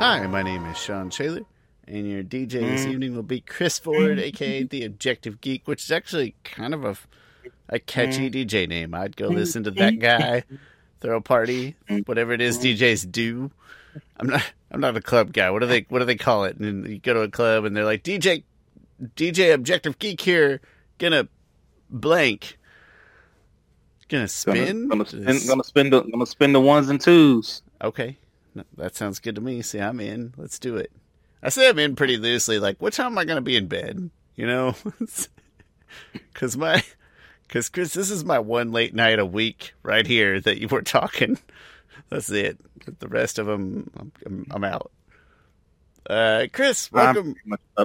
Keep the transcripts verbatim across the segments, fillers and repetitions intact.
Hi, my name is Sean Shaler, and your D J this evening will be Chris Ford, aka The Objective Geek, which is actually kind of a, a catchy D J name. I'd go listen to that guy, throw a party, whatever it is D Js do. I'm not I'm not a club guy. What do they what do they call it? And you go to a club and they're like, D J D J Objective Geek here, gonna blank. Gonna spin? Gonna, gonna spin gonna spin the gonna spin the ones and twos. Okay. That sounds good to me. See, I'm in. Let's do it. I say I'm in pretty loosely. Like, what time am I going to be in bed? You know? Because my, because Chris, this is my one late night a week right here that you were talking. That's it. The rest of them, I'm, I'm, I'm out. Uh, Chris, welcome. Go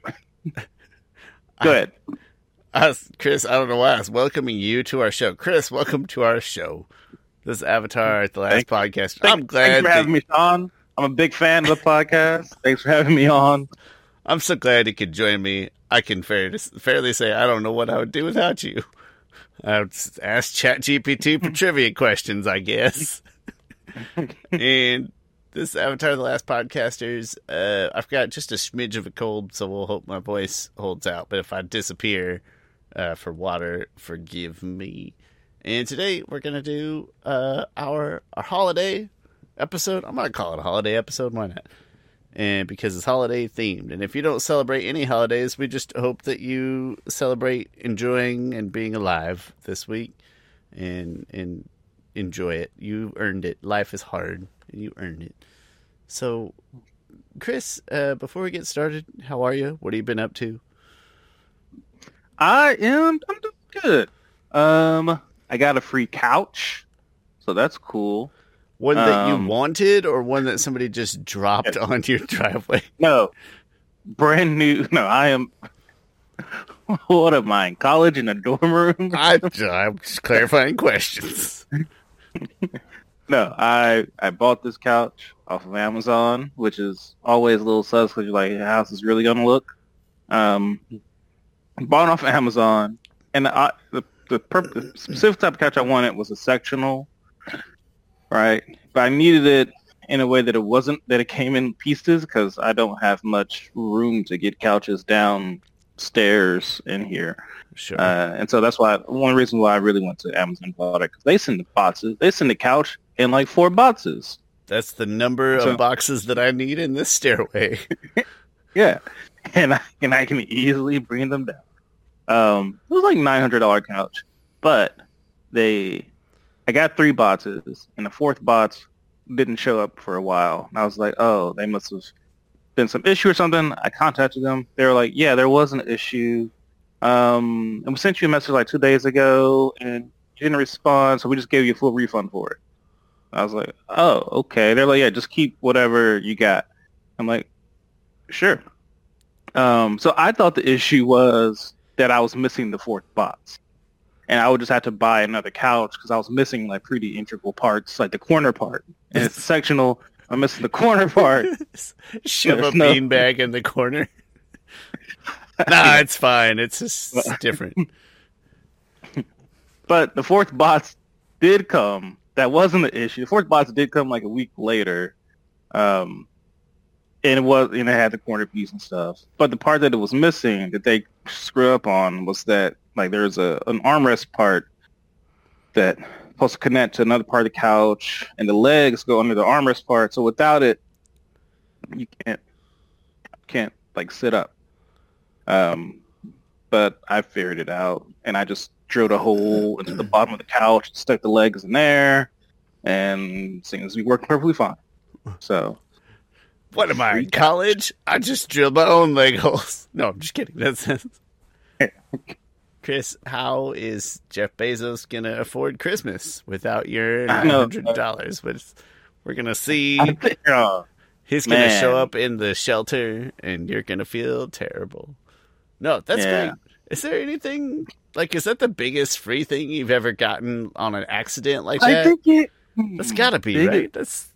ahead. I, I was, Chris, I don't know why I was welcoming you to our show. Chris, welcome to our show. This is Avatar at the last Thank, podcast. Thank, I'm glad. Thanks for having me, Sean. I'm a big fan of the podcast. Thanks for having me on. I'm so glad you could join me. I can fairly, fairly say I don't know what I would do without you. I would ask ChatGPT for trivia questions, I guess. And this Avatar the Last Podcasters, uh, I've got just a smidge of a cold, so we'll hope my voice holds out. But if I disappear uh, for water, forgive me. And today we're going to do uh, our our holiday episode. I'm going to call it a holiday episode. Why not? And because it's holiday themed. And if you don't celebrate any holidays, we just hope that you celebrate enjoying and being alive this week and and enjoy it. You earned it. Life is hard and you earned it. So, Chris, uh, before we get started, how are you? What have you been up to? I am I'm doing good. Um I got a free couch, so that's cool. One that um, you wanted, or one that somebody just dropped yeah. onto your driveway? No, brand new. No, I am. What am I in college in a dorm room? I, I'm just clarifying questions. No, I I bought this couch off of Amazon, which is always a little sus because you're like, the house is really gonna look. Um, bought it off of Amazon, and I the. The, purpose, the specific type of couch I wanted was a sectional, right? But I needed it in a way that it wasn't, that it came in pieces because I don't have much room to get couches downstairs in here. Sure. Uh, and so that's why, one reason why I really went to Amazon and bought it, because they send the boxes, they send the couch in like four boxes. That's the number so, of boxes that I need in this stairway. Yeah. And I, and I can easily bring them down. Um, it was like nine hundred dollars couch, but they, I got three boxes, and the fourth box didn't show up for a while. And I was like, oh, they must have been some issue or something. I contacted them. They were like, yeah, there was an issue. Um, and we sent you a message like two days ago, and you didn't respond, so we just gave you a full refund for it. I was like, oh, okay. They're like, yeah, just keep whatever you got. I'm like, sure. Um, so I thought the issue was that I was missing the fourth box. And I would just have to buy another couch because I was missing like pretty integral parts, like the corner part. And it's sectional. I'm missing the corner part. Shove a no... beanbag in the corner. Nah, it's fine. It's just different. But the fourth box did come. That wasn't the issue. The fourth box did come like a week later. Um, And it was, and it had the corner piece and stuff. But the part that it was missing, that they screw up on, was that like there's a an armrest part that supposed to connect to another part of the couch, and the legs go under the armrest part. So without it, you can't can't like sit up. Um, but I figured it out, and I just drilled a hole into the bottom of the couch, stuck the legs in there, and seems to be working perfectly fine. So. What am I, in college? I just drilled my own leg holes. No, I'm just kidding. That's Chris, how is Jeff Bezos going to afford Christmas without your nine hundred dollars? Which we're going to see. Think, uh, He's going to show up in the shelter, and you're going to feel terrible. No, that's yeah. great. Is there anything, like, is that the biggest free thing you've ever gotten on an accident like that? I think it... That's got to be, right? That's...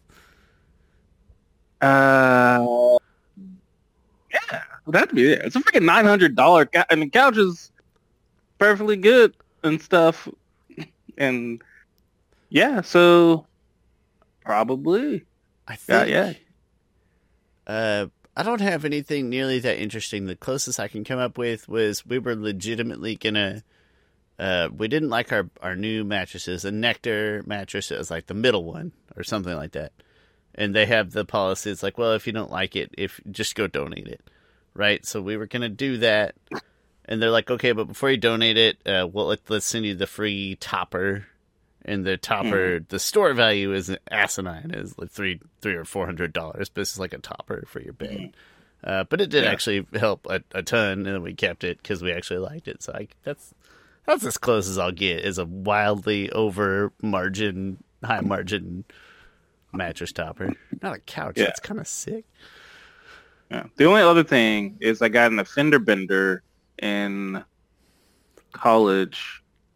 Uh, yeah, that'd be it. It's a freaking nine hundred dollars couch, and the couch is perfectly good and stuff. And yeah, so probably. I think, yeah, yeah. Uh, I don't have anything nearly that interesting. The closest I can come up with was we were legitimately gonna. Uh, we didn't like our, our new mattresses. A Nectar mattress is like the middle one or something like that. And they have the policy. It's like, well, if you don't like it, if just go donate it, right? So we were gonna do that, and they're like, okay, but before you donate it, uh, well, let, let's send you the free topper. And the topper, mm. the store value is asinine. It's like three, three or four hundred dollars. But it's like a topper for your bed. Mm. Uh, but it did yeah. actually help a, a ton, and we kept it because we actually liked it. So I, that's that's as close as I'll get. Is a wildly over margin, high margin mattress topper. Not a couch. Yeah. That's kind of sick. Yeah. The only other thing is I got an fender bender in college.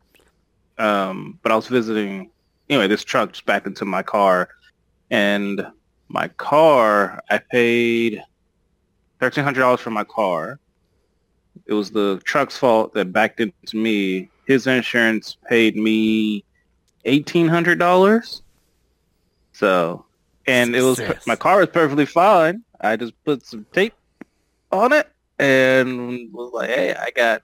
Um, but I was visiting, anyway, this truck just backed into my car, and my car, I paid thirteen hundred dollars for my car. It was the truck's fault that backed into me. His insurance paid me eighteen hundred dollars. So, and it was, my car was perfectly fine. I just put some tape on it and was like, hey, I got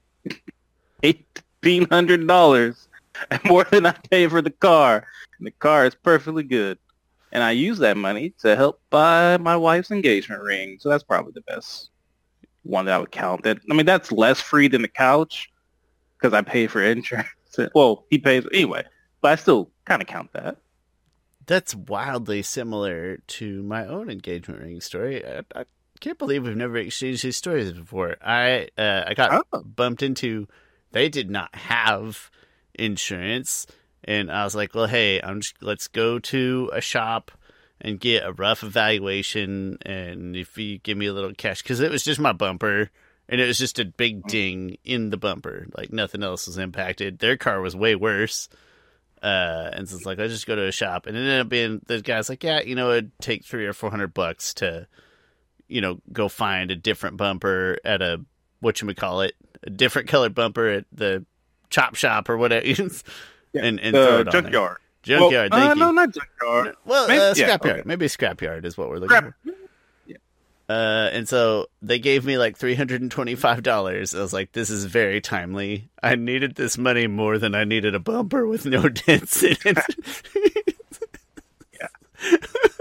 eighteen hundred dollars. More than I paid for the car. And the car is perfectly good. And I use that money to help buy my wife's engagement ring. So that's probably the best one that I would count. That I mean, that's less free than the couch because I pay for insurance. Well, he pays anyway. But I still kind of count that. That's wildly similar to my own engagement ring story. I, I can't believe we've never exchanged these stories before. I uh, I got oh. bumped into... They did not have... insurance, and I was like, well, hey, I'm just, let's go to a shop and get a rough evaluation, and if you give me a little cash, because it was just my bumper, and it was just a big ding in the bumper, like nothing else was impacted. Their car was way worse, uh, and so it's like, let's just go to a shop, and it ended up being, the guy's like, yeah, you know, it'd take three or four hundred bucks to, you know, go find a different bumper at a, whatchamacallit, a different colored bumper at the chop shop or whatever, yeah, and, and throw it on junkyard. There. Junkyard, well, thank uh, you. No, not junkyard. Well, maybe, uh, scrapyard. Yeah, okay. Maybe scrapyard is what we're looking Scrap. for. Yeah. Uh, and so they gave me like three hundred twenty-five dollars. I was like, this is very timely. I needed this money more than I needed a bumper with no dents in it. Yeah.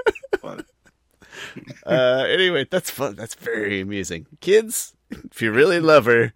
uh, anyway, that's fun. That's very amusing. Kids, if you really love her,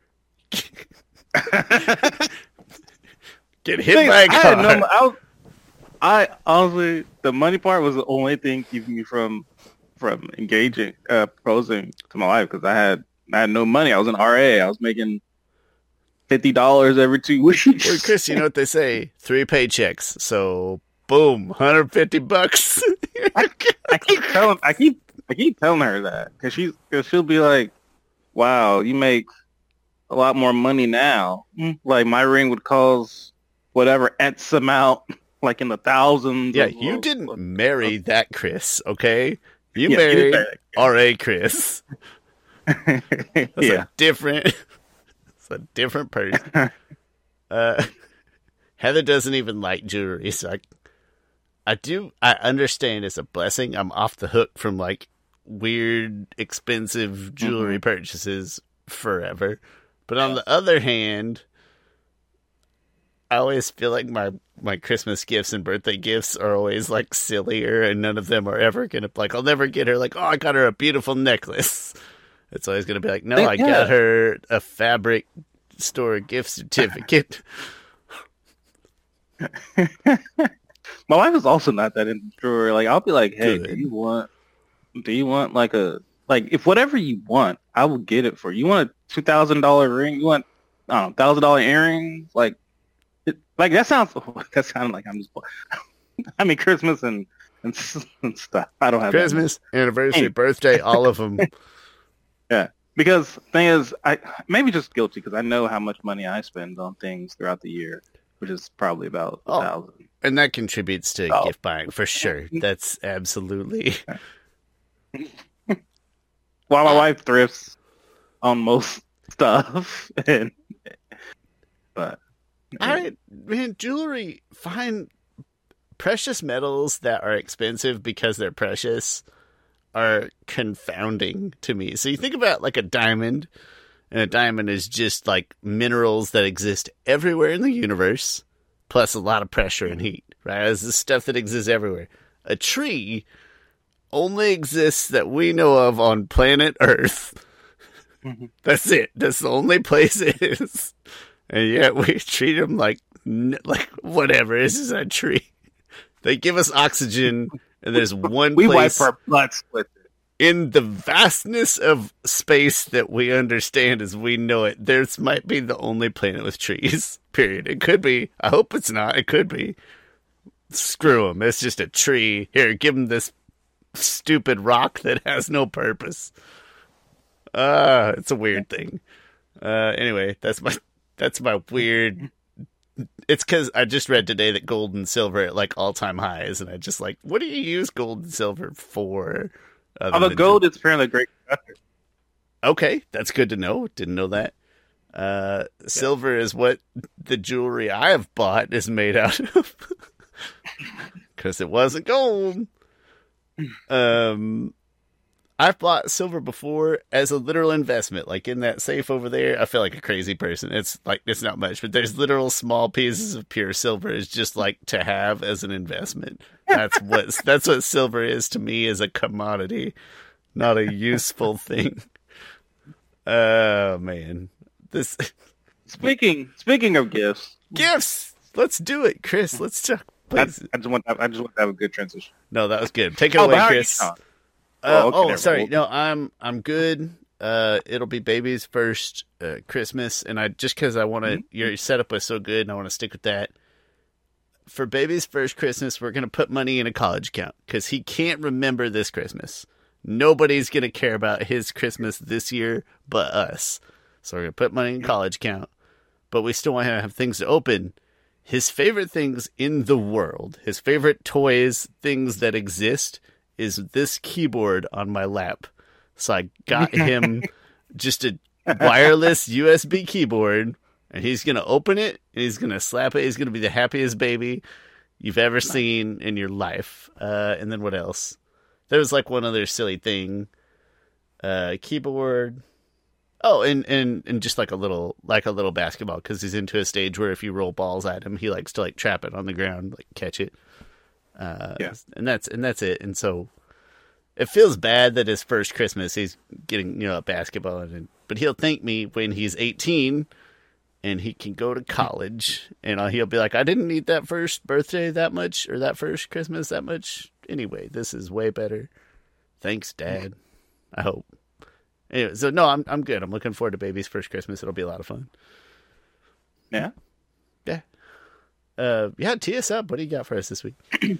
get hit Thing, by a car. I, no, I, was, I honestly, the money part was the only thing keeping me from from engaging, uh, proposing to my wife because I had I had no money. I was an R A. I was making fifty dollars every two weeks. Well, Chris, you know what they say? Three paychecks. So, boom, one hundred fifty bucks. I, I keep telling, I keep, I keep telling her that because she's, cause she'll be like, "Wow, you make a lot more money now. Like my ring would cost whatever X amount, like in the thousands." Yeah, of, you of, didn't of, marry of, that Chris, okay? You yeah, married you R A Chris. That's yeah. a different, it's a different person. Uh, Heather doesn't even like jewelry, so I, I do, I understand it's a blessing. I'm off the hook from like weird, expensive jewelry mm-hmm. purchases forever. But on the other hand, I always feel like my, my Christmas gifts and birthday gifts are always like sillier, and none of them are ever gonna, like, I'll never get her like, oh, I got her a beautiful necklace. It's always gonna be like, no, I yeah. got her a fabric store gift certificate. My wife is also not that into jewelry. Like, I'll be like, hey, Good. do you want, do you want like a, like, if whatever you want, I will get it for you. You want a two thousand dollars ring? You want, I don't know, one thousand dollars earrings? Like, it, like that sounds, that sounded like I'm just, I mean, Christmas and, and, and stuff. I don't have Christmas, that. anniversary, hey. birthday, all of them. Yeah. Because the thing is, I maybe just guilty because I know how much money I spend on things throughout the year, which is probably about a oh, thousand. And that contributes to oh. gift buying for sure. That's absolutely. While my wife thrifts on most stuff, and but I man, jewelry, find precious metals that are expensive because they're precious are confounding to me. So you think about like a diamond, and a diamond is just like minerals that exist everywhere in the universe, plus a lot of pressure and heat, right? It's the stuff that exists everywhere. A tree only exists that we know of on planet Earth. Mm-hmm. That's it. That's the only place it is. And yet we treat them like, like whatever. This is a tree. They give us oxygen, and there's one we place wipe our butts with it. In the vastness of space that we understand as we know it. This might be the only planet with trees, period. It could be. I hope it's not. It could be. Screw them. It's just a tree. Here, give them this stupid rock that has no purpose. Uh, it's a weird thing. Uh, anyway, that's my that's my weird. It's because I just read today that gold and silver at like all time highs, and I just like, what do you use gold and silver for? Although gold is apparently a great conductor. Okay, that's good to know. Didn't know that. Uh, yeah. Silver is what the jewelry I have bought is made out of, because it wasn't gold. Um. I've bought silver before as a literal investment, like in that safe over there. I feel like a crazy person. It's like, it's not much, but there's literal small pieces of pure silver is just like to have as an investment. That's what, that's what silver is to me, as a commodity, not a useful thing. Oh man. This speaking, speaking of gifts, gifts, let's do it, Chris. Let's talk. Please. I, I just want, I just want to have a good transition. No, that was good. Take it oh, away, Chris. Uh, oh, okay, oh sorry. No, I'm I'm good. Uh, it'll be baby's first uh, Christmas, and I just because I want to. Mm-hmm. Your setup was so good, and I want to stick with that. For baby's first Christmas, we're gonna put money in a college account because he can't remember this Christmas. Nobody's gonna care about his Christmas this year but us. So we're gonna put money in a college account, but we still want to have things to open. His favorite things in the world, his favorite toys, things that exist, is this keyboard on my lap. So I got him just a wireless U S B keyboard, and he's going to open it, and he's going to slap it. He's going to be the happiest baby you've ever seen in your life. Uh, and then what else? There was like one other silly thing. Uh, keyboard. Oh, and, and, and just like a little, like a little basketball, because he's into a stage where if you roll balls at him, he likes to like trap it on the ground, like catch it. Uh, yeah. and that's, and that's it. And so it feels bad that his first Christmas, he's getting, you know, a basketball, and, but he'll thank me when he's eighteen and he can go to college, and he'll be like, I didn't need that first birthday that much, or that first Christmas that much. Anyway, this is way better. Thanks, Dad. I hope. Anyway, so no, I'm, I'm good. I'm looking forward to baby's first Christmas. It'll be a lot of fun. Yeah. Yeah. Uh, yeah, tee us up. What do you got for us this week?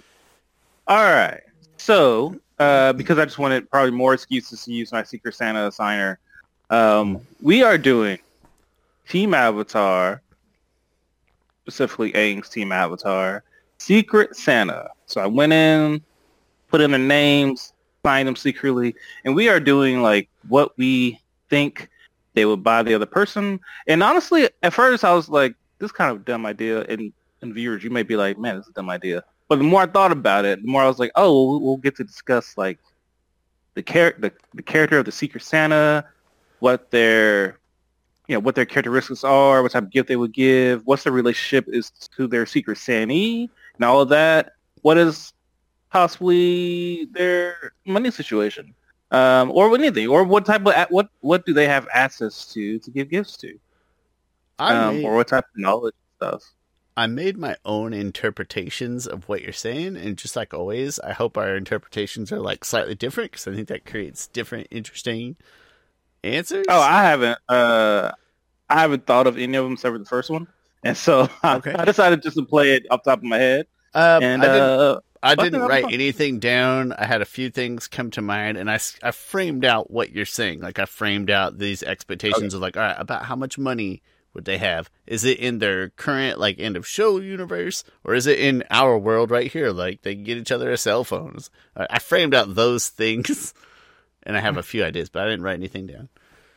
All right. So, uh, because I just wanted probably more excuses to use my Secret Santa assigner, um, we are doing Team Avatar, specifically Aang's Team Avatar, Secret Santa. So I went in, put in the names, signed them secretly, and we are doing like what we think they would buy the other person. And honestly, at first I was like, this is kind of a dumb idea, and and viewers, you may be like, man, this is a dumb idea. But the more I thought about it, the more I was like, oh, we'll, we'll get to discuss like the, char- the the character of the Secret Santa, what their, you know, what their characteristics are, what type of gift they would give, what's the relationship is to their Secret Santa, and all of that. What is possibly their money situation, um, or anything, or what type of what what do they have access to to give gifts to, um, made, or what type of knowledge and stuff. I made my own interpretations of what you're saying, and just like always, I hope our interpretations are like slightly different, because I think that creates different, interesting answers. Oh, I haven't, uh, I haven't thought of any of them except for the first one, and so okay. I, I decided just to play it off the top of my head. Um, and I didn't, uh, I didn't write anything down. I had a few things come to mind, and I, I framed out what you're saying. Like I framed out these expectations okay. of like, all right, about how much money would they have? Is it in their current like end of show universe, or is it in our world right here? Like they can get each other a cell phones. I framed out those things, and I have a few ideas, but I didn't write anything down.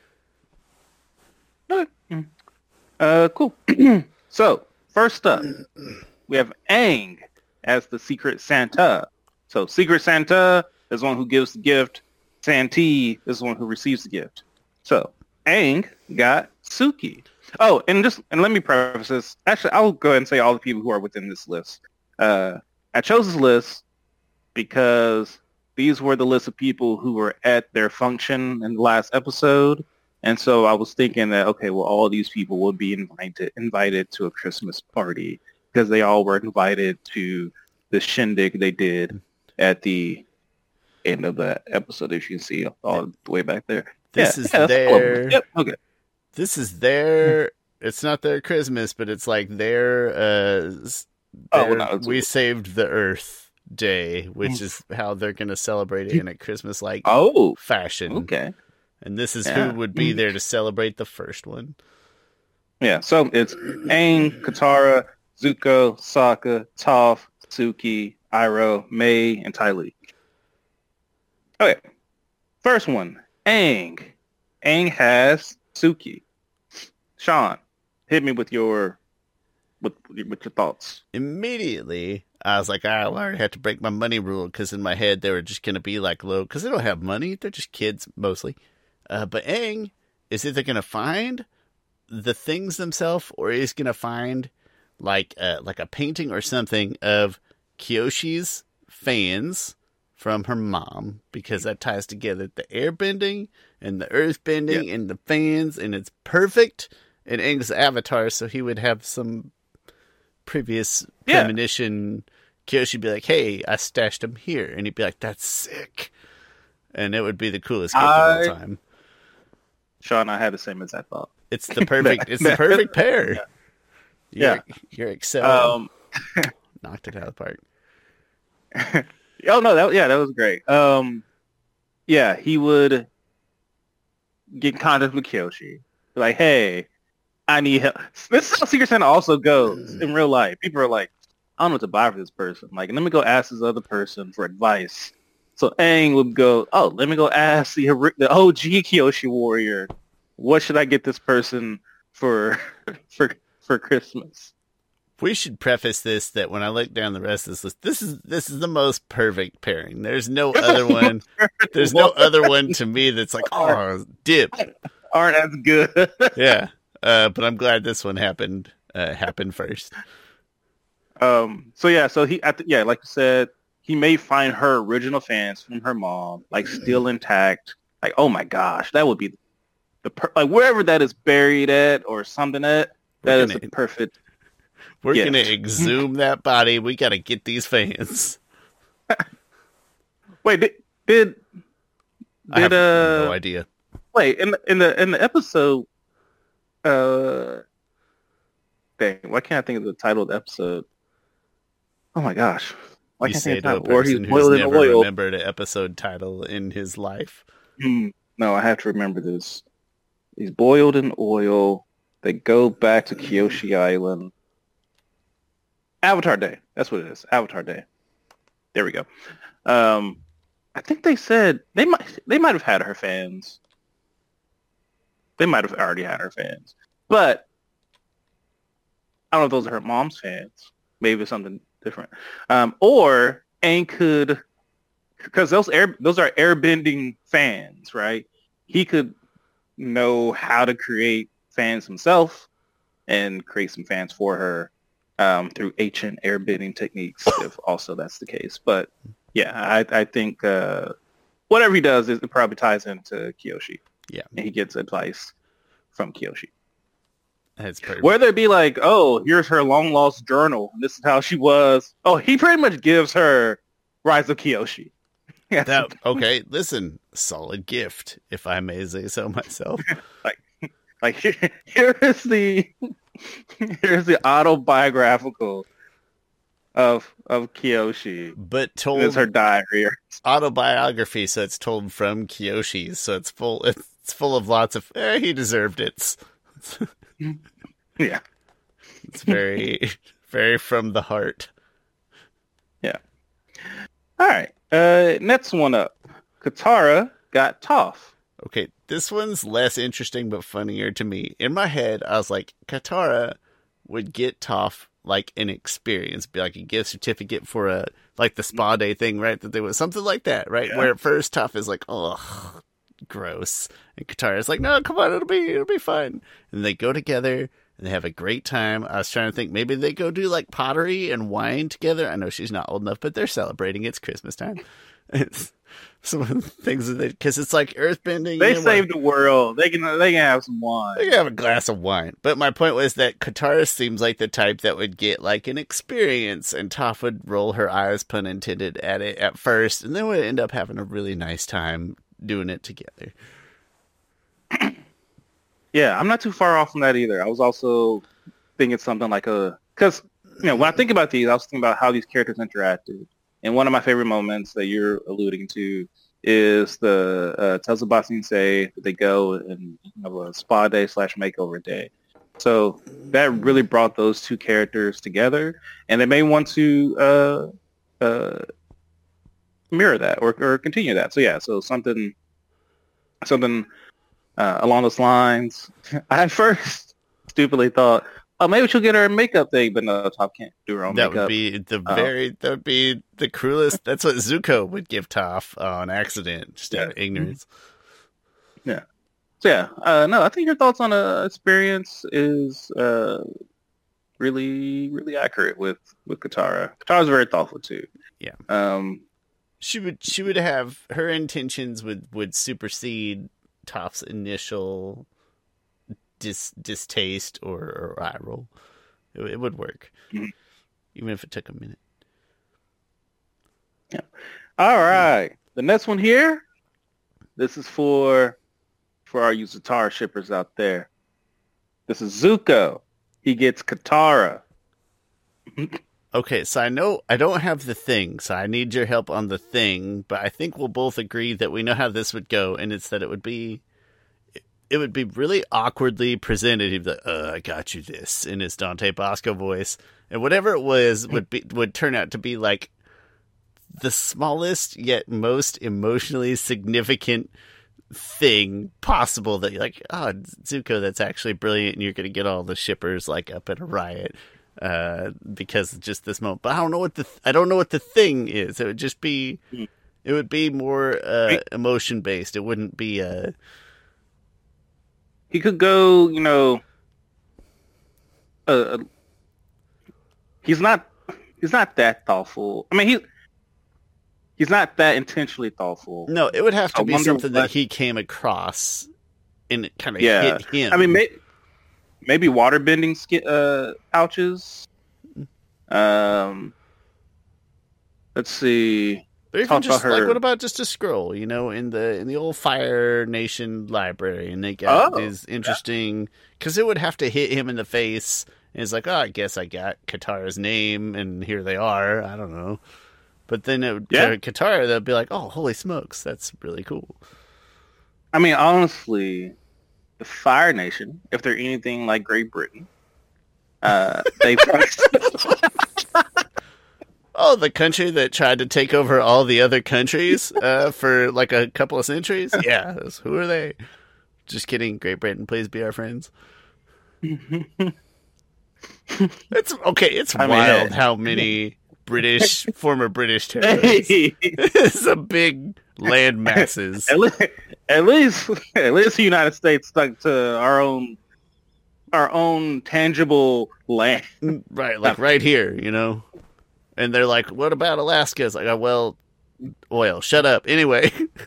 Okay. Uh, cool. So first up, we have Aang as the Secret Santa. So Secret Santa, is the one who gives the gift. Santee is the one who receives the gift. So Aang got Suki. Oh, and just and let me preface this. Actually, I'll go ahead and say all the people who are within this list. Uh, I chose this list because these were the list of people who were at their function in the last episode. And so I was thinking that, okay, well, all these people would be invited invited to a Christmas party because they all were invited to the shindig they did at the end of the episode, as you can see all the way back there. This yeah, is yeah, their... Yep, okay. This is their... It's not their Christmas, but it's like their... Uh, their oh, well, no, we saved the Earth Day, which is how they're going to celebrate it in a Christmas-like oh, fashion. Okay. And this is yeah. who would be there to celebrate the first one. Yeah, so it's Aang, Katara, Zuko, Sokka, Toph, Suki, Iroh, May, and Ty Lee. Okay, first one, Aang. Aang has Suki. Sean, hit me with your with with your thoughts. Immediately, I was like, I already have to break my money rule because in my head they were just going to be like low because they don't have money. They're just kids mostly. Uh, but Aang is either going to find the things themselves or he's going to find like uh, like a painting or something of Kyoshi's fans from her mom because that ties together the airbending and the earth bending yep. and the fans and it's perfect in Aang's avatar, so he would have some previous yeah. premonition. Kyoshi would be like, hey, I stashed him here. And he'd be like, that's sick. And it would be the coolest gift I... of all time. Sean, I had the same exact thought. It's the perfect. It's the perfect pair. Yeah, you're, yeah. you're excelling. Um, Knocked it out of the park. oh no, that yeah, that was great. Um, yeah, he would get in contact with Kyoshi. Like, hey, I need help. This is how Secret Santa also goes in real life. People are like, I don't know what to buy for this person. Like, let me go ask this other person for advice. So Aang would go, oh, let me go ask the the O G Kyoshi warrior, what should I get this person for for for Christmas? We should preface this that when I look down the rest of this list, this is this is the most perfect pairing. There's no other one. There's no other one to me that's like, oh, dip. Aren't as good. Yeah, uh, but I'm glad this one happened uh, happened first. Um. So yeah. So he, at the, yeah, like you said. He may find her original fans from her mom, like still intact. Like, oh my gosh, that would be the per- like wherever that is buried at or something at. That is the perfect. We're gift. gonna exhume that body. We gotta get these fans. Wait, did did, I have did uh, no idea. Wait, in the in the in the episode, uh, dang, why can't I think of the title of the episode? Oh my gosh. Why You can't say I to a think of person who's never remembered an episode title in his life. Mm, no, I have to remember this. He's boiled in oil. They go back to Kyoshi Island. Avatar Day. That's what it is. Avatar Day. There we go. Um, I think they said they might they might have had her fans. They might have already had her fans, but I don't know if those are her mom's fans. Maybe it's something different. Um, or Aang could, because those air those are airbending fans, right? He could know how to create fans himself and create some fans for her um, through ancient airbending techniques, if also that's the case. But yeah, I, I think uh, whatever he does, it probably ties into Kyoshi. Yeah, and he gets advice from Kyoshi. That's perfect. Whether it be like, oh, here's her long lost journal. This is how she was. Oh, he pretty much gives her Rise of Kyoshi. Yeah. That, okay, listen, solid gift, if I may say so myself. like, like here, here is the here's the autobiographical of of Kyoshi. But told it's her diary. Autobiography, so it's told from Kyoshi, so it's full. It's full of lots of. Eh, he deserved it. Yeah, it's very, very from the heart. Yeah. All right. Uh, next one up. Katara got Toph. Okay, this one's less interesting but funnier to me. In my head, I was like, Katara would get Toph like an experience, be like a gift certificate for a like the spa day thing, right? That there was something like that, right? Yeah. Where at first Toph is like, oh, gross, and Katara is like, no, come on, it'll be it'll be fun, and they go together and they have a great time. I was trying to think maybe they go do like pottery and wine together. I know she's not old enough, but they're celebrating. It's Christmas time. It's some of the things that because it's like earthbending. They and saved the world. They can they can have some wine. They can have a glass of wine. But my point was that Katara seems like the type that would get like an experience, and Toph would roll her eyes, pun intended, at it at first, and then would end up having a really nice time doing it together. Yeah, I'm not too far off from that either. I was also thinking something like a because you know when I think about these, I was thinking about how these characters interacted. And one of my favorite moments that you're alluding to is the uh, tells the say that they go and have a spa day slash makeover day. So that really brought those two characters together, and they may want to uh, uh, mirror that or, or continue that. So yeah, so something something uh, along those lines. I first stupidly thought, oh, maybe she'll get her a makeup thing, but no, Toph can't do her own that makeup. That would be the um, very, that would be the cruelest. That's what Zuko would give Toph on accident, just out of yeah. ignorance. Yeah. So yeah, uh, no, I think your thoughts on a experience is uh, really, really accurate with with Katara. Katara's very thoughtful too. Yeah. Um, she would, she would have her intentions would would supersede Toph's initial Dis, distaste or, or eye roll. It, it would work, mm-hmm. even if it took a minute. Yeah. All right. Mm-hmm. The next one here. This is for for our Yuzutara shippers out there. This is Zuko. He gets Katara. Okay, so I know I don't have the thing, so I need your help on the thing. But I think we'll both agree that we know how this would go, and it's that it would be. It would be really awkwardly presented. He'd be like, uh, I got you this, in his Dante Bosco voice. And whatever it was would be would turn out to be like the smallest yet most emotionally significant thing possible that you're like, oh, Zuko, that's actually brilliant, and you're going to get all the shippers like up at a riot uh, because of just this moment. But I don't know what the th- I don't know what the thing is. It would just be, it would be more uh, emotion based. It wouldn't be a. He could go, you know, uh, he's not, he's not that thoughtful. I mean, he, he's not that intentionally thoughtful. No, it would have to I be something what, that he came across and it kind of yeah. hit him. I mean, may, maybe water bending sk- uh, pouches. Um, let's see. Or even just like, what about just a scroll, you know, in the in the old Fire Nation library, and they got oh, these interesting, because it would have to hit him in the face, and it's like, oh, I guess I got Katara's name, and here they are. I don't know, but then it would, yeah. Katara, they'd be like, oh, holy smokes, that's really cool. I mean, honestly, the Fire Nation, if they're anything like Great Britain, uh, they. Oh, the country that tried to take over all the other countries uh, for like a couple of centuries? Yeah, who are they? Just kidding. Great Britain, please be our friends. It's okay. It's I wild mean, how many British, former British terrorists. Hey. It's a big land masses. At least, at least, at least the United States stuck to our own, our own tangible land. Right, like right here, you know. And they're like, what about Alaska? It's like, oh, well, oil. Shut up. Anyway.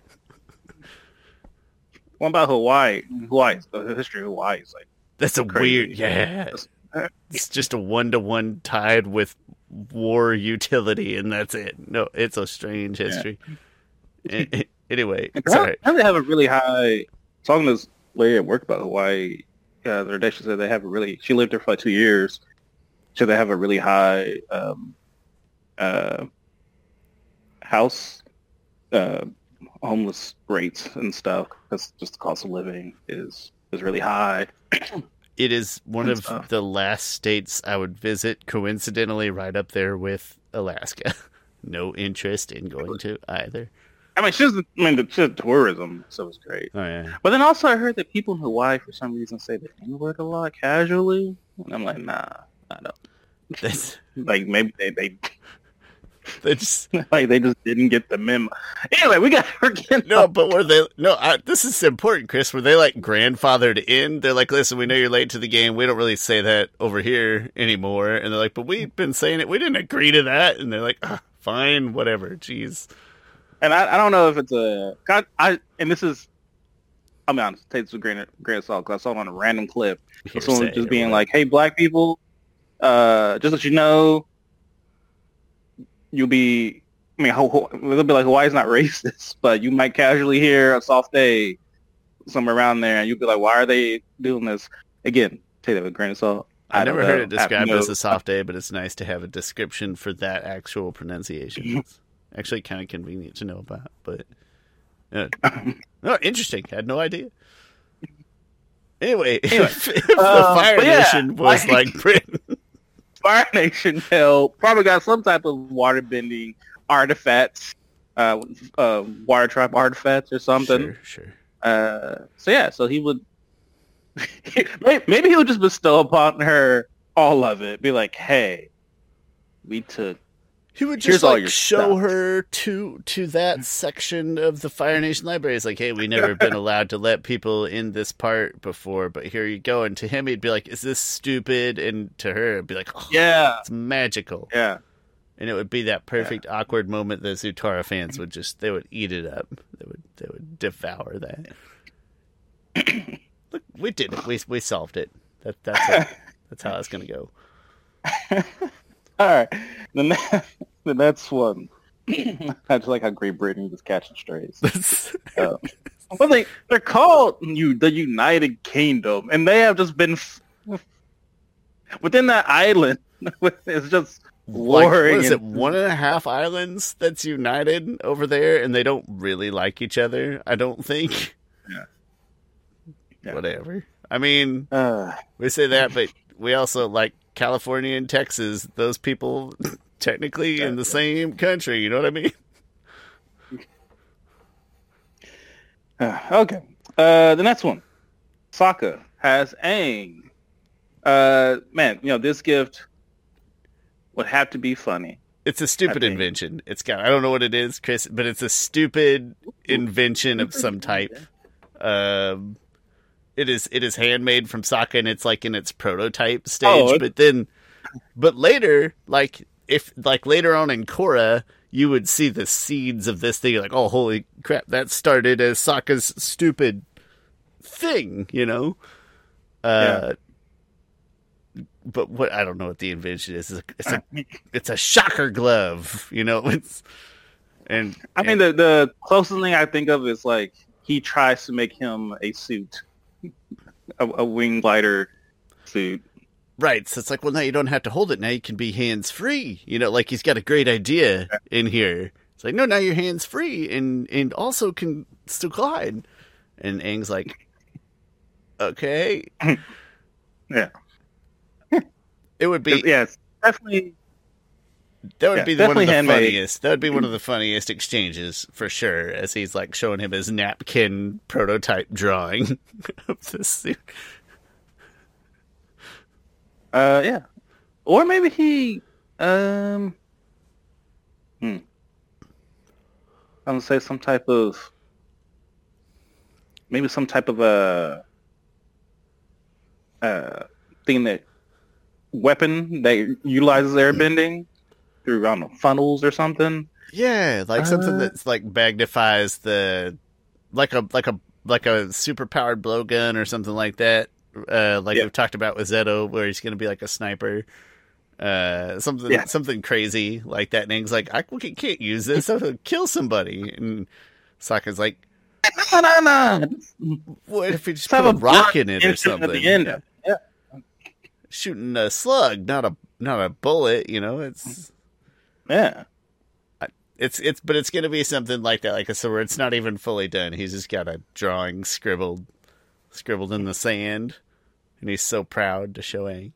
What about Hawaii? Hawaii. The history of Hawaii is like... That's a crazy. Weird... Yeah. It's just a one-to-one tied with war utility, and that's it. No, it's a strange history. Yeah. Anyway, sorry. How they have a really high... Talking to this lady at work about Hawaii, uh, the other day, she said they have a really... She lived there for like two years. So they have a really high... Um, Uh, house uh, homeless rates and stuff because just the cost of living is is really high. It is one and of stuff. the last states I would visit, coincidentally right up there with Alaska. No interest in going to either. I mean, it's just, I mean, it's just tourism, so it's great. Oh, yeah. But then also I heard that people in Hawaii, for some reason, say the N-word a lot casually. And I'm like, nah, I don't. That's, Like maybe they they they just like they just didn't get the memo. Anyway, we got we're getting no, but were they? No, I, this is important, Chris. Were they like grandfathered in? They're like, listen, we know you're late to the game. We don't really say that over here anymore. And they're like, but we've been saying it. We didn't agree to that. And they're like, ah, fine, whatever. Jeez. And I, I don't know if it's a I, I and this is I'm honest, take this with a grain of, grain of salt because I saw it on a random clip. Someone Hearsay just or being whatever. like, "Hey, black people, uh, just let you know, you'll be." I mean, ho- ho- they'll be like, Hawaii's not racist, but you might casually hear a soft day somewhere around there, and you'll be like, "Why are they doing this?" Again, take that with a grain of salt. I, I never don't heard know. it described I have as no- a soft day, but it's nice to have a description for that actual pronunciation. It's actually kind of convenient to know about, but uh, oh, interesting. Had no idea. Anyway, Anyway, if, if the uh, Fire but yeah, Nation was like- like Britain, Fire Nation hell probably got some type of water bending artifacts, uh, uh, water tribe artifacts or something. sure, sure. Uh, so yeah, so he would may- maybe he would just bestow upon her all of it. Be like, hey, we took. He would Here's just all like your show stuff. her to to that section of the Fire Nation library. It's like, hey, we never been allowed to let people in this part before, but here you go. And to him, he'd be like, "Is this stupid?" And to her, it'd be like, "Oh, Yeah, it's magical." yeah. And it would be that perfect awkward moment that Zutara fans would just they would eat it up. They would they would devour that. Look, we did it. We we solved it. That that's it. That's how it's gonna go. All right, the next, the next one. I just like how Great Britain was catching strays. Uh, but they they're called you the United Kingdom, and they have just been f- within that island. It's just Like, what warring. is it? and- One and a half islands that's united over there, and they don't really like each other. I don't think. Yeah. Yeah. Whatever. I mean, Uh, we say that, but we also like California and Texas. Those people technically in the same country. You know what I mean? uh, okay. Uh, the next one. Sokka has Aang. Uh, man, you know this gift would have to be funny. It's a stupid I think- invention. It's got. I don't know what it is, Chris, but it's a stupid invention of some type. Um, it is. It is handmade from Sokka, and it's like in its prototype stage. Oh, it- but then, but later, like if like later on in Korra, you would see the seeds of this thing. You're like, oh, holy crap! That started as Sokka's stupid thing, you know. Uh, But what I don't know what the invention is. It's a, it's a it's a shocker glove, you know. It's and I mean, the the closest thing I think of is like he tries to make him a suit, a, a wing glider suit. right. So it's like, well, now you don't have to hold it. Now you can be hands free. You know, like he's got a great idea in here. It's like, no, now you're hands free and and also can still glide. And Aang's like, okay, Yeah, it would be yeah, it's definitely. that would yeah, be one of definitely the handmade. funniest. That would be one of the funniest exchanges for sure. As he's like showing him his napkin prototype drawing of this suit. Uh, yeah, or maybe he. Um, hmm. I'm gonna say some type of. Maybe some type of a. Uh, thing that weapon that utilizes airbending through I don't know funnels or something. Yeah, like something Uh, that's like magnifies the like a like a like a super powered blowgun or something like that. Uh, like Yeah. we've talked about with Zeto, where he's going to be like a sniper. Uh, something Yeah. something crazy like that. And Aang's like, I can't use this. I'm gonna kill somebody. And Sokka's like, No, no, no. what if we just Let's put have a a rock block in it or instant something? at the end. Yeah. Yeah. Shooting a slug, not a not a bullet. You know, it's. Yeah. It's it's but it's gonna be something like that, like so where it's not even fully done. He's just got a drawing scribbled scribbled in the sand, and he's so proud to show Aang.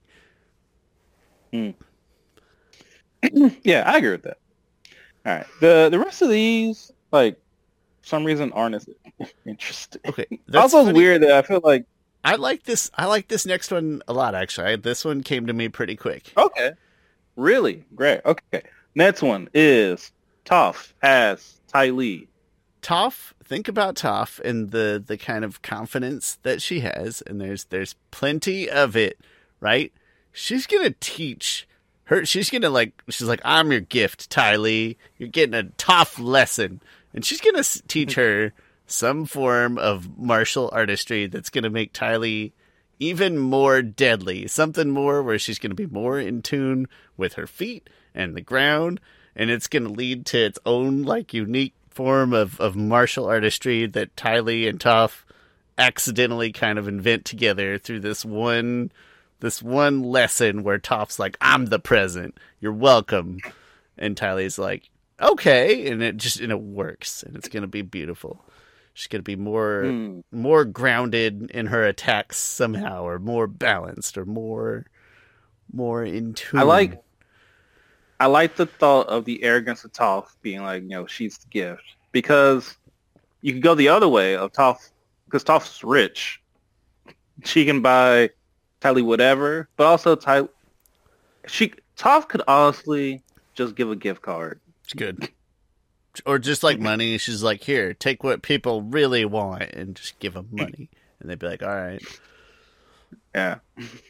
Yeah, I agree with that. All right. The the rest of these, like, for some reason aren't as interesting. Okay, that's Also, it's funny. weird that I feel like I like this. I like this next one a lot. Actually, I, this one came to me pretty quick. okay. Really? Great. Okay. Next one is Toph has Ty Lee. Toph, think about Toph and the the kind of confidence that she has, and there's there's plenty of it, right? She's gonna teach her. She's gonna like. She's like, I'm your gift, Ty Lee. You're getting a Toph lesson, and she's gonna teach her some form of martial artistry that's gonna make Ty Lee even more deadly. Something more where she's gonna be more in tune with her feet and the ground, and it's gonna lead to its own like unique form of, of martial artistry that Ty Lee and Toph accidentally kind of invent together through this one this one lesson where Toph's like, I'm the present, you're welcome, and Ty Lee's like, okay, and it just and it works, and it's gonna be beautiful. She's gonna be more mm. more grounded in her attacks somehow, or more balanced, or more more in tune. I like I like the thought of the arrogance of Toph being like, you know, she's the gift. Because you could go the other way of Toph, because Toph's rich. She can buy Ty Lee whatever, but also Ty, she Toph could honestly just give a gift card. It's good. Or just like money. She's like, here, take what people really want and just give them money. And they'd be like, all right. Yeah.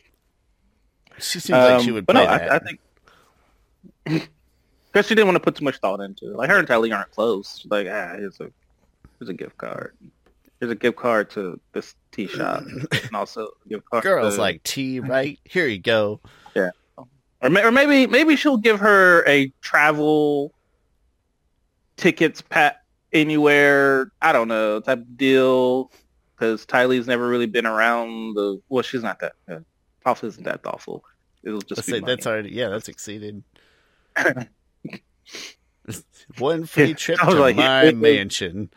She seems um, like she would play but no, that. I, I think... Because she didn't want to put too much thought into it. Like, her and Ty Lee aren't close. She's like, ah, here's a here's a gift card. Here's a gift card to this tea shop. And also a gift card Girls to... like tea, right? Here you go. Yeah. Or, or maybe maybe she'll give her a travel tickets pat anywhere, I don't know, type of deal. Because Ty Lee's never really been around the... Well, she's not that... Uh, Toph isn't that thoughtful. It'll just Let's be say money. That's already... Yeah, that's exceeded. One free trip to like, my it, it, mansion.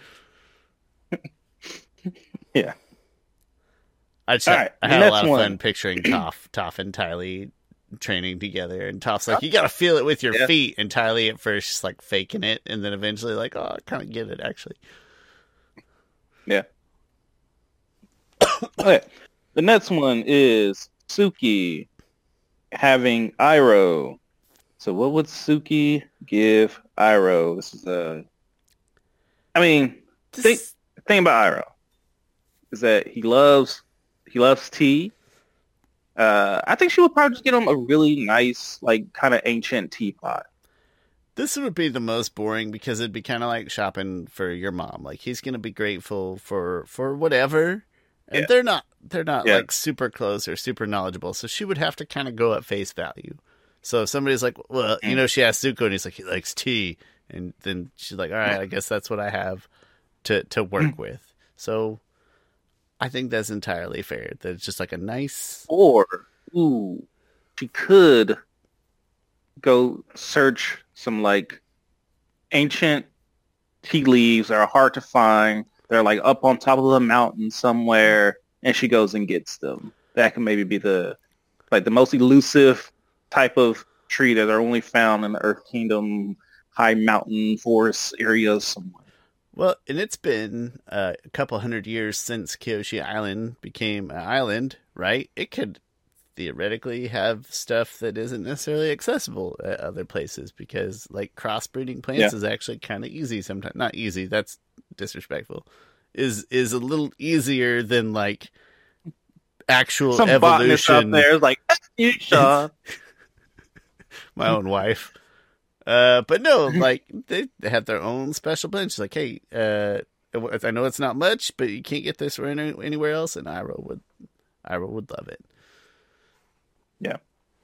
Yeah. I just right, I had a lot of one. fun picturing Toph, Toph and Ty Lee training together, and Toph's like, you gotta feel it with your yeah. feet, and Ty Lee at first just like faking it, and then eventually like, oh, I kind of get it actually. Yeah. Okay. The next one is Suki having Iroh. So what would Suki give Iroh? This is a... I mean, this... think, thing about Iroh is that he loves he loves tea. Uh, I think she would probably just get him a really nice, like, kind of ancient teapot. This would be the most boring because it'd be kind of like shopping for your mom. Like, he's going to be grateful for, for whatever. And yeah. they're not, they're not yeah. like super close or super knowledgeable. So she would have to kind of go at face value. So if somebody's like, well, you know, she asked Zuko and he's like, he likes tea. And then she's like, all right, I guess that's what I have to, to work with. So I think that's entirely fair. That it's just like a nice... Or, ooh, she could go search some like ancient tea leaves that are hard to find. They're like up on top of the mountain somewhere, and she goes and gets them. That can maybe be the like the most elusive type of tree that are only found in the Earth Kingdom, high mountain forest areas somewhere. Well, and it's been uh, a couple hundred years since Kyoshi Island became an island, right? It could theoretically have stuff that isn't necessarily accessible at other places because, like, crossbreeding plants yeah. is actually kind of easy sometimes. Not easy, that's disrespectful. Is is a little easier than, like, actual Some evolution. Some botanist out there is like, you Sean. My own wife. Uh, but no, like, they, they have their own special blend. She's like, hey, uh, I know it's not much, but you can't get this or any, anywhere else, and Iroh would, Iroh would love it. Yeah.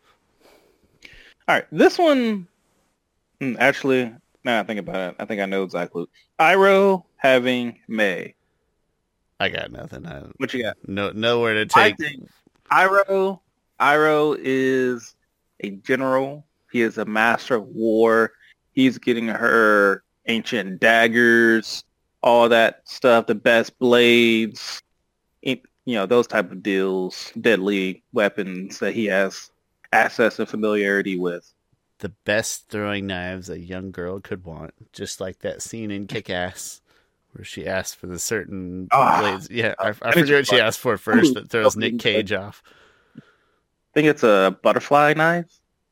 All right, this one, actually, now I think about it, I think I know exactly. Iroh having May. I got nothing. I, what you got? No, nowhere to take. I think Iroh, Iroh is a general. He is a master of war. He's getting her ancient daggers, all that stuff, the best blades, you know, those type of deals, deadly weapons that he has access and familiarity with. The best throwing knives a young girl could want, just like that scene in Kick-Ass where she asked for the certain oh, blades. Yeah, I, I forget what she asked for first that throws Nick Cage off. I think it's a butterfly knife.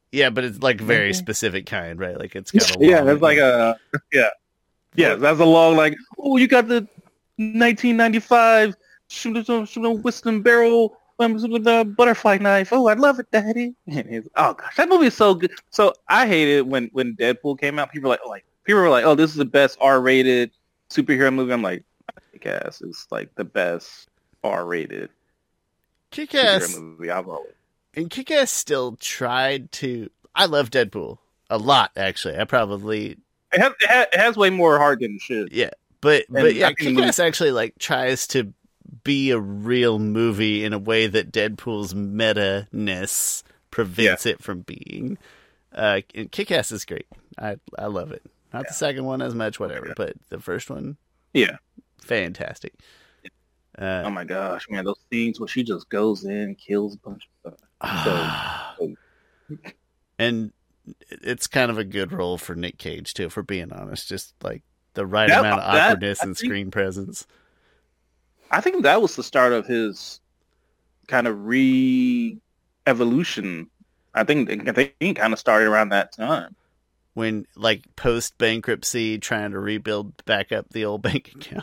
Yeah, but it's like very Mm-hmm. specific kind, right? Like it's got a Yeah, long- that's like a yeah, yeah. That's a long like. Oh, you got the nineteen ninety-five shoot shoot Whiston barrel um, with the butterfly knife. Oh, I love it, Daddy. And he's, oh gosh, that movie is so good. So I hated when when Deadpool came out. People were like, oh, like people were like, oh, this is the best R-rated superhero movie. I'm like, Kick-Ass is like the best R-rated Kick-Ass. superhero movie I've always. And Kick-Ass still tried to. I love Deadpool a lot, actually. I probably It has, it has, it has way more heart than it should. yeah, but And but yeah, I think the Kick-Ass actually like tries to be a real movie in a way that Deadpool's meta-ness prevents it from being. Uh, and Kick-Ass is great. I I love it. Not Yeah. the second one as much, whatever, Yeah. but the first one, Yeah. fantastic. Uh, Oh my gosh, man, those scenes where she just goes in, kills a bunch of stuff. So, and it's kind of a good role for Nick Cage too, for being honest. Just like the right That- amount of that- awkwardness I and think- screen presence. I think that was the start of his kind of re-evolution. I think I think he kind of started around that time. When like post bankruptcy, trying to rebuild back up the old bank account.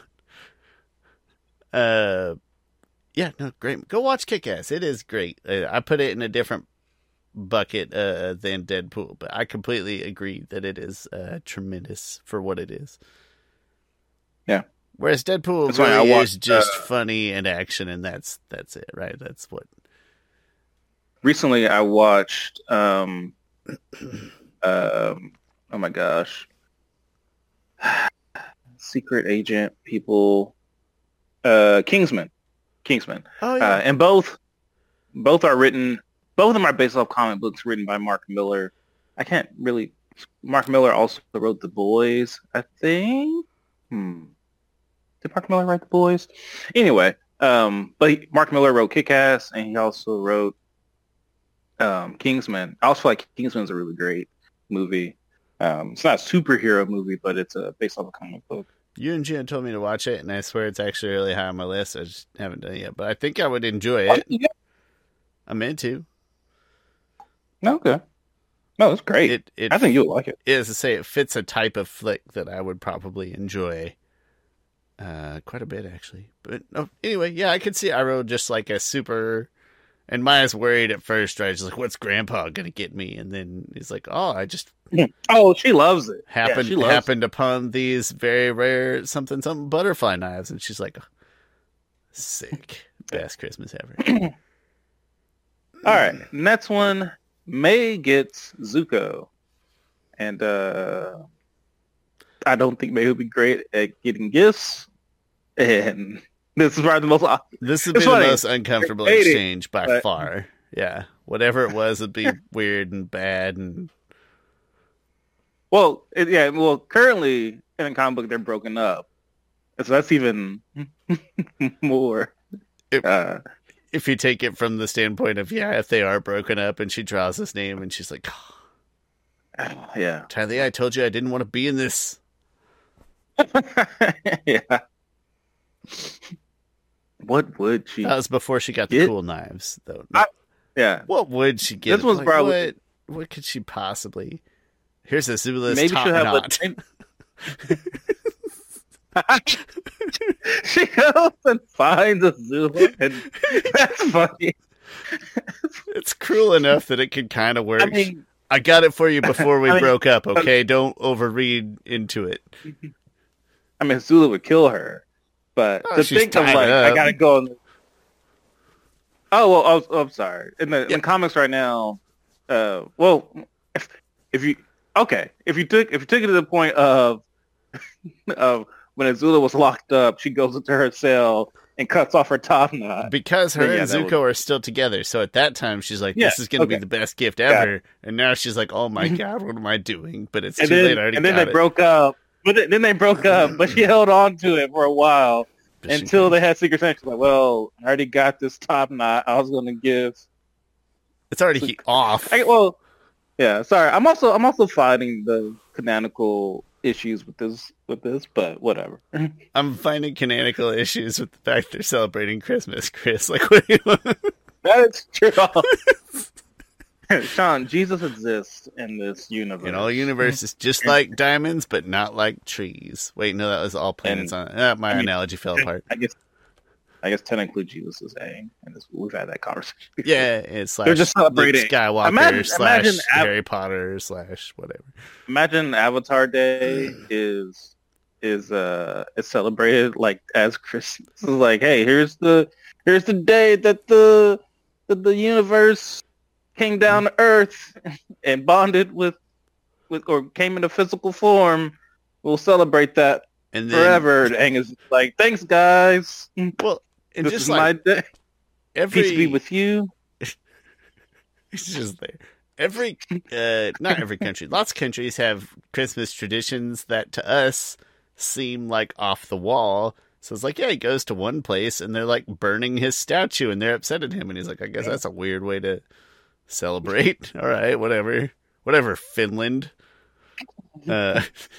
Uh, yeah, no, great. Go watch Kick-Ass. It is great. Uh, I put it in a different bucket uh, than Deadpool, but I completely agree that it is uh, tremendous for what it is. Yeah. Whereas Deadpool That's why I really is watched, just uh, funny and action, and that's that's it, right? That's what. Recently, I watched. Um, um, oh my gosh, Secret Agent people, uh, Kingsman, Kingsman, Oh uh, and both both are written. Both of them are based off comic books written by Mark Miller. I can't really. Mark Miller also wrote The Boys, I think. Hmm. Did Mark Miller write The Boys? Anyway, um, but he, Mark Miller wrote Kick-Ass, and he also wrote um, Kingsman. I also feel like Kingsman's a really great movie. Um, it's not a superhero movie, but it's uh, based off a comic book. You and Jen told me to watch it, and I swear it's actually really high on my list. I just haven't done it yet, but I think I would enjoy Oh, it. yeah. I'm into Okay. No, it's great. it. It I think you'll like it. is to say it fits a type of flick that I would probably enjoy uh, quite a bit, actually. But oh, anyway, yeah, I could see Iroh just like a super. And Maya's worried at first, right? She's like, "What's Grandpa gonna get me?" And then he's like, "Oh, I just Oh, she loves it. happened yeah, she loves happened upon these very rare something something butterfly knives," and she's like, "Sick, best Christmas ever." it. All right. Next one, May gets Zuko. And uh, I don't think May would be great at getting gifts. And this is probably the most... This would be It's the funny. most uncomfortable Hate it, exchange by but- far. Yeah, whatever it was would be weird and bad and. Well, it, yeah, well, currently in the comic book, they're broken up. So that's even more... It- uh, If you take it from the standpoint of, yeah, if they are broken up and she draws his name and she's like, oh, yeah. Tylee, I told you I didn't want to be in this. yeah. What would she... That was before she got the Get- cool knives, though. I- yeah. What would she get? This one's Like, probably- What, what could she possibly... Here's a Zulus Maybe top she'll have knot. a... she goes and finds a Zulu, and that's funny. It's cruel enough that it could kind of work. I mean, I got it for you before we I mean- broke up, okay? Don't overread into it. I mean, Zulu would kill her, but Oh, to she's think of tied like, up. I gotta go. On... Oh well, oh, oh, I'm sorry. In the, in Yeah. the comics right now, uh, well, if, if you okay, if you took if you took it to the point of of when Azula was locked up, she goes into her cell and cuts off her top knot. Because her Then, yeah, and that Zuko would- are still together. So at that time, she's like, Yeah, this is going to be okay. the best gift Got ever. And now she's like, oh my God, what am I doing? But it's And too then, late. I already and then got they it. broke up. But then, then they broke up, but she held on to it for a while But she until couldn't. they had Secret Santa. She's like, well, I already got this top knot. I was going to give. It's already off. I, well, yeah. Sorry, I'm also I'm also fighting the canonical issues with this with this, but whatever. I'm finding canonical issues with the fact they're celebrating Christmas, Chris. Like, what do you want? That is true. Sean, Jesus exists in this universe. In all universes, just like diamonds, but not like trees. Wait, no, that was all planets And, on. Uh, my I mean, analogy fell apart. I guess, I guess technically Jesus is A, and this, we've had that conversation. Before. Yeah, it's slash They're just celebrating Luke Skywalker imagine, slash imagine Harry Av- Potter slash whatever. Imagine Avatar Day is is uh is celebrated like as Christmas. It's like, hey, here's the here's the day that the that the universe came down to Earth and bonded with with or came into physical form. We'll celebrate that and then, forever. And Aang is like, thanks guys. Well, and this just is like my day. every Peace be with you. It's just there. Every, uh, not every country, lots of countries have Christmas traditions that to us seem like off the wall. So it's like, yeah, he goes to one place and they're like burning his statue and they're upset at him. And he's like, I guess that's a weird way to celebrate. All right, whatever. Whatever, Finland. Uh,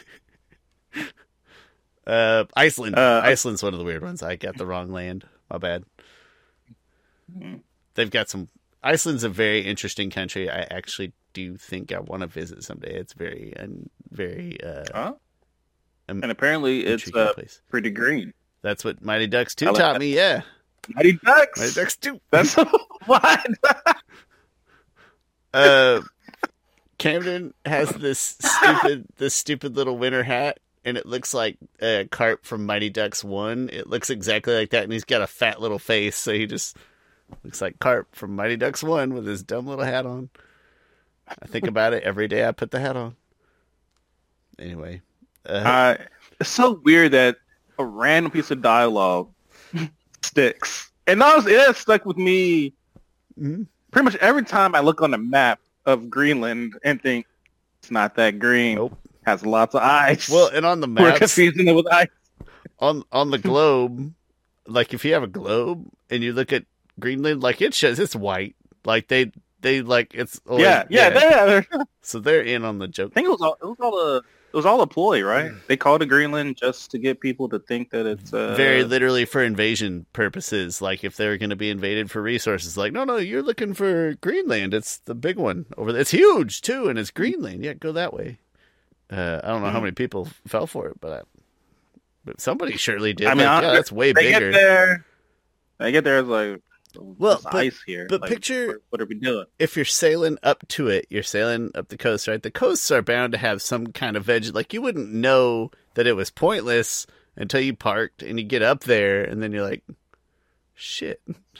uh, Iceland. Uh, Iceland's one of the weird ones. I got the wrong land. My bad. They've got some... Iceland's a very interesting country. I actually do think I want to visit someday. It's very, and very, uh, huh? um, And apparently it's uh, pretty green. That's what Mighty Ducks two like taught that. me. Yeah, Mighty Ducks. Mighty Ducks two. That's what. uh, Camden has this stupid, this stupid little winter hat, and it looks like uh, Carp from Mighty Ducks one. It looks exactly like that, and he's got a fat little face, so he just looks like Carp from Mighty Ducks one with his dumb little hat on. I think about it every day I put the hat on. Anyway. Uh, uh, it's so weird that a random piece of dialogue sticks. And honestly, it has stuck with me mm-hmm. pretty much every time I look on the map of Greenland and think, it's not that green. Nope. Has lots of ice. Well, and on the We're maps, confusing it with ice. On, on the globe, like if you have a globe and you look at Greenland, like it shows it's white. Like they, they like it's always, yeah, yeah, yeah. They're, So they're in on the joke. I think it was all it was all a it was all a ploy, right? They called it Greenland just to get people to think that it's uh, very literally for invasion purposes. Like if they're going to be invaded for resources, like no, no, you're looking for Greenland. It's the big one over there. It's huge too, and it's Greenland. Yeah, go that way. Uh, I don't know how many people fell for it, but I, but somebody surely did. I mean, like, I, yeah, that's way they bigger. Get there, they get there. It's like, well, but, ice here. But like, picture, what, what are we doing? If you're sailing up to it, you're sailing up the coast, right? The coasts are bound to have some kind of veg. Like you wouldn't know that it was pointless until you parked and you get up there, and then you're like, shit,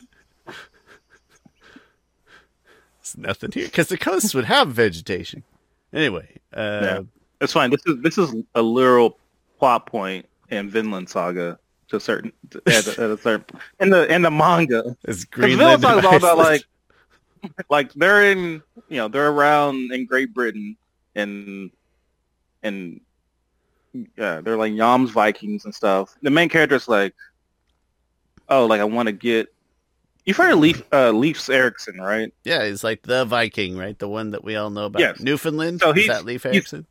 there's nothing here because the coasts would have vegetation. Anyway, uh, yeah. It's fine. This is this is a literal plot point in Vinland Saga to a certain at a, at a certain in the in the manga. It's Vinland Saga is all about like like they're in you know they're around in Great Britain and and yeah they're like Yams Vikings and stuff. The main character's like, oh, like I want to get. You've heard of Leif uh, Leif Erikson, right? Yeah, he's like the Viking, right? The one that we all know about. Yes. Newfoundland. So is that Leif Erikson?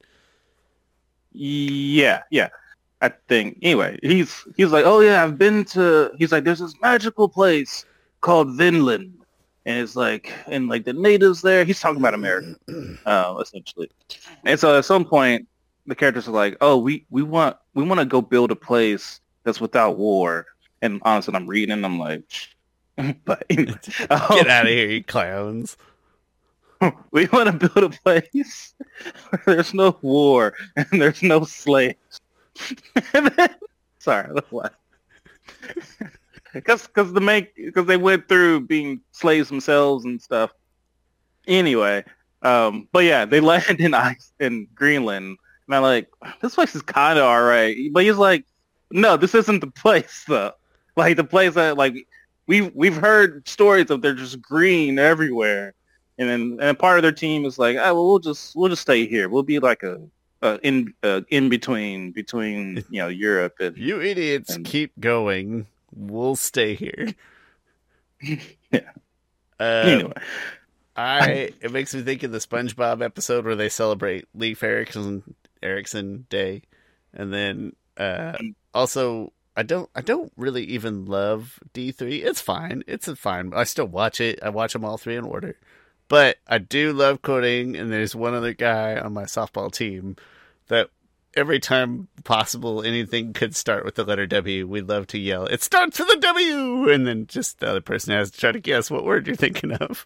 Yeah, yeah. I think anyway, he's he's like, oh yeah, I've been to. He's like, there's this magical place called Vinland, and it's like, and like the natives there. He's talking about America, uh, essentially. And so at some point, the characters are like, oh, we we want we want to go build a place that's without war. And honestly, I'm reading, and I'm like, but anyway, um, get out of here, you clowns. We want to build a place where there's no war and there's no slaves. And then, sorry, I laugh. Because because the main because they went through being slaves themselves and stuff. Anyway, um, but yeah, they land in ice in Greenland, and I'm like, this place is kind of all right. But he's like, no, this isn't the place though. Like the place that like we've we've heard stories of they're just green everywhere. And then, and part of their team is like, oh, well, we'll just we'll just stay here. We'll be like a, a in uh, in between between you know Europe and you idiots. And... keep going. We'll stay here. Yeah. Uh, anyway, I it makes me think of the SpongeBob episode where they celebrate Leif Erikson Erikson Day, and then uh, also I don't I don't really even love D three. It's fine. It's a fine. I still watch it. I watch them all three in order. But I do love quoting, and there's one other guy on my softball team that every time possible anything could start with the letter W, we'd love to yell, "It starts with a W!" And then just the other person has to try to guess what word you're thinking of.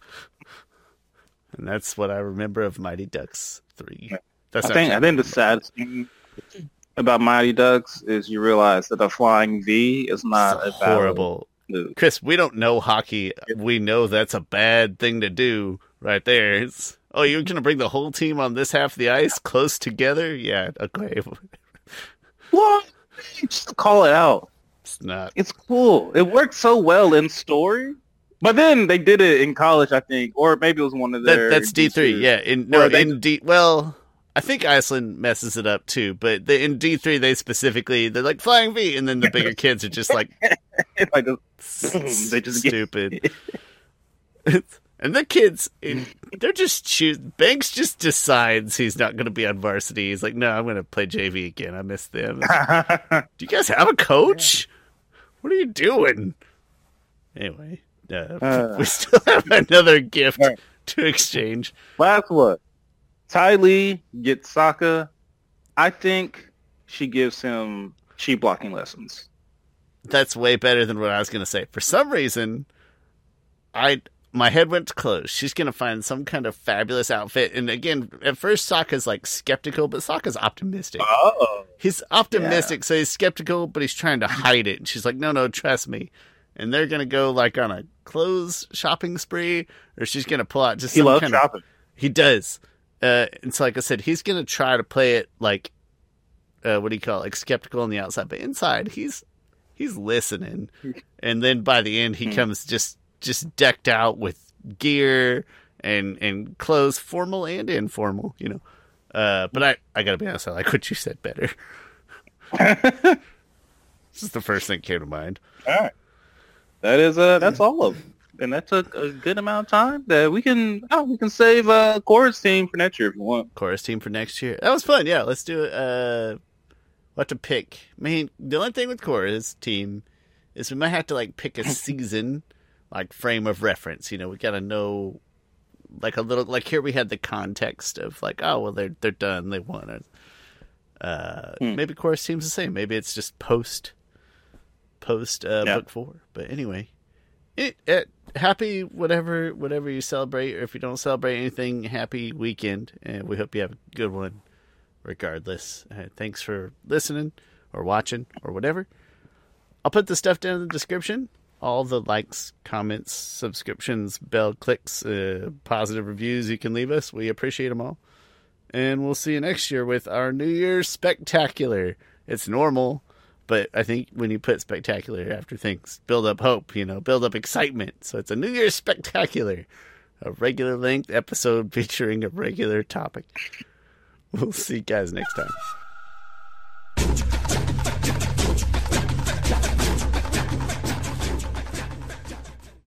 And that's what I remember of Mighty Ducks three. That's I think I think the saddest thing about Mighty Ducks is you realize that a flying V is not a horrible. Chris, we don't know hockey. We know that's a bad thing to do right there. It's, oh, you're going to bring the whole team on this half of the ice close together? Yeah, okay. What? Just call it out. It's not. It's cool. It worked so well in story. But then they did it in college, I think. Or maybe it was one of their... That, that's D three, D three. Yeah. In, no, they, in D... Well... I think Iceland messes it up too, but they, in D three they specifically they're like flying V, and then the bigger kids are just like, like s- they just stupid. And the kids, they're just choose. Banks just decides he's not going to be on varsity. He's like, no, I'm going to play J V again. I miss them. Do you guys have a coach? What are you doing? Anyway, uh, uh, we still have another gift right. to exchange. Last one. Ty Lee gets Sokka. I think she gives him cheap blocking lessons. That's way better than what I was going to say. For some reason, I my head went to close. She's going to find some kind of fabulous outfit. And again, at first, Sokka's like skeptical, but Sokka's optimistic. Oh, he's optimistic, yeah. So he's skeptical, but he's trying to hide it. And she's like, no, no, trust me. And they're going to go like on a clothes shopping spree, or she's going to pull out just he some loves kind shopping. of... He does. Uh, and so, like I said, he's going to try to play it like, uh, what do you call it? Like skeptical on the outside, but inside he's, he's listening. And then by the end, he comes just, just decked out with gear and, and clothes, formal and informal, you know? Uh, but I, I gotta be honest, I like what you said better. This is the first thing that came to mind. All right. That is, uh, that's all of them. And that took a good amount of time that we can oh, we can save uh Cora's team for next year if you want. Cora's team for next year. That was fun. Yeah, let's do it. Uh, what to pick? I mean, the only thing with Cora's team is we might have to like pick a season, like frame of reference. You know, we got to know like a little. Like here we had the context of like, oh well, they're they're done, they won. Uh, hmm. Maybe Cora's team's the same. Maybe it's just post post uh, yeah. book four. But anyway. It, it, happy whatever whatever you celebrate, or if you don't celebrate anything, happy weekend, and we hope you have a good one regardless. Uh, thanks for listening or watching or whatever. I'll put the stuff down in the description, all the likes, comments, subscriptions, bell clicks, uh, positive reviews you can leave us. We appreciate them all, and we'll see you next year with our New Year's Spectacular. It's normal, but I think when you put spectacular after things, build up hope, you know, build up excitement. So it's a New Year's Spectacular, a regular length episode featuring a regular topic. We'll see you guys next time.